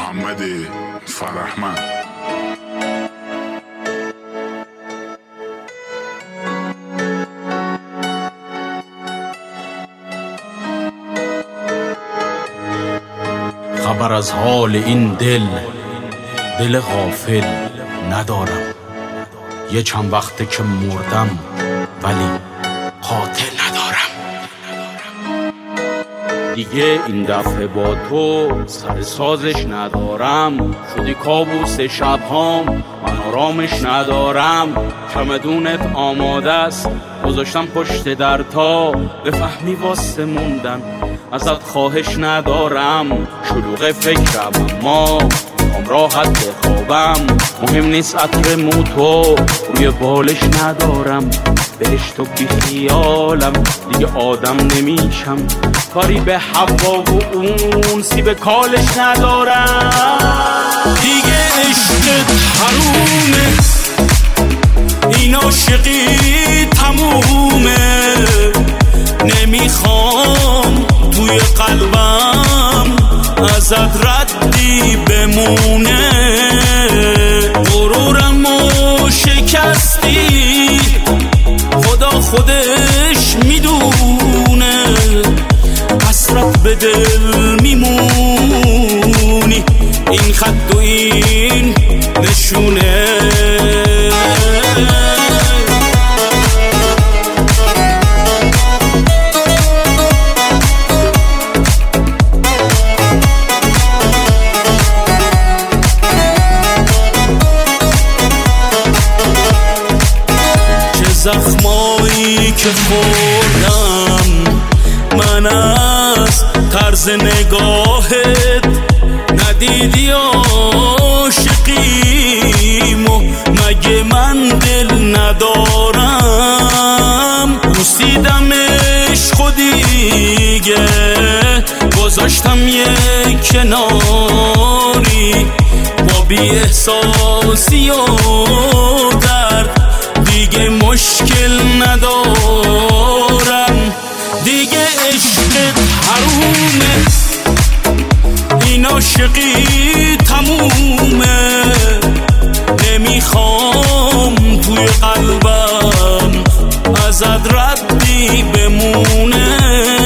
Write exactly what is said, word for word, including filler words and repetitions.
محمد فرحمند. خبر از حال این دل دل غافل ندارم، یه چند وقته که مردم ولی قاتل ندارم. دیگه این دفعه با تو سر سازش ندارم، شدی کابوس شبهام من آرامش ندارم. چمدونت آماده است گذاشتم پشت در تا بفهمی واسه موندن ازت خواهش ندارم. شلوغ فکرم اما هم راحت بخوابم، مهم نیست عطر موتو روی بالش ندارم. بهش تو بی خیالم دیگه آدم نمیشم، کاری به هوا و اون سیب کالش ندارم. دیگه عشقت حرومه، این عاشقی تمومه، نمیخوام توی قلبم ازت ردی بمونه. غرورمو شکستی خدا خودش میدونه، حسرت به دل میمونی، این خط و این نشونه. زخمایی که خوردم من از طرز نگاهت، ندیدی عاشقیمو مگه من دل ندارم. بوسیدمش خودیگه گذاشتم یه کناری، با بی احساسی و درد دیگه مشکل ندارم. دیگه عشقت حرومه، این عاشقی تمومه، نمیخوام توی قلبم ازت ردی بمونه.